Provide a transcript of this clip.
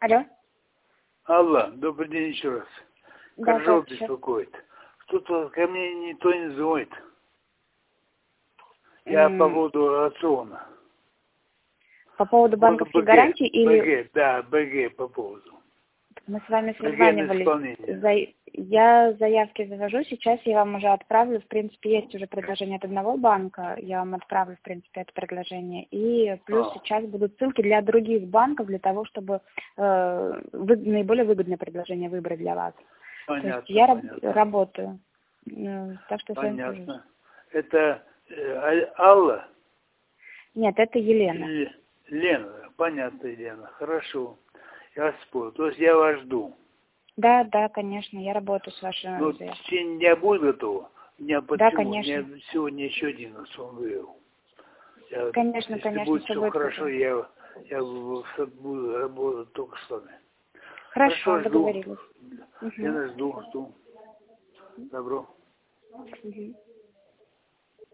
Алло. Алло, добрый день еще раз. Да, Коржов сейчас. беспокоит. Что-то ко мне никто не звонит. Я по поводу рациона. По поводу банковских гарантий или... БГ, да, БГ по поводу. Мы с вами БГ на созванивались. исполнение. Я заявки завожу, сейчас я вам уже отправлю, в принципе, есть уже предложение от одного банка, я вам отправлю, в принципе, это предложение. И плюс сейчас будут ссылки для других банков, для того, чтобы наиболее выгодное предложение выбрать для вас. Понятно, то есть я понятно. работаю. Так что Понятно. Это Алла? Нет, это Елена. Лена, понятно, Елена. Хорошо. Я спорю. То есть я вас жду. Да, конечно, я работаю с вашей... Ну, в течение дня будет готово? Да, конечно. У меня сегодня еще один он вывел. Конечно, если будет все все будет хорошо, готово. я буду работать только с вами. Хорошо, Жду. договорились. Я жду. Добро. Угу.